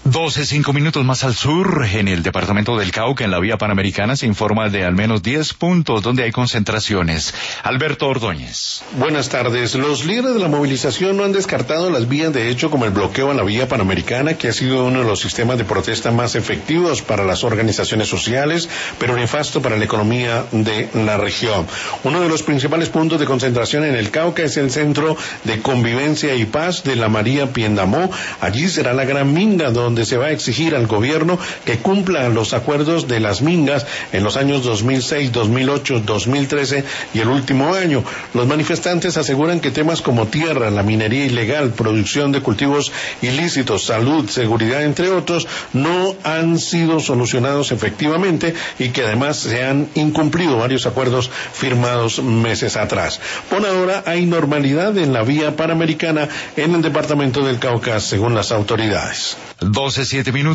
12:05 más al sur, en el departamento del Cauca, en la vía Panamericana, se informa de al menos 10 puntos donde hay concentraciones. Alberto Ordóñez. Buenas tardes. Los líderes de la movilización no han descartado las vías de hecho como el bloqueo en la vía Panamericana, que ha sido uno de los sistemas de protesta más efectivos para las organizaciones sociales, pero nefasto para la economía de la región. Uno de los principales puntos de concentración en el Cauca es el Centro de Convivencia y Paz de la María Piendamó. Allí será la gran minga, donde se va a exigir al gobierno que cumpla los acuerdos de las mingas en los años 2006, 2008, 2013 y el último año. Los manifestantes aseguran que temas como tierra, la minería ilegal, producción de cultivos ilícitos, salud, seguridad, entre otros, no han sido solucionados efectivamente y que además se han incumplido varios acuerdos firmados meses atrás. Por ahora hay normalidad en la vía Panamericana en el departamento del Cauca, según las autoridades. 12:07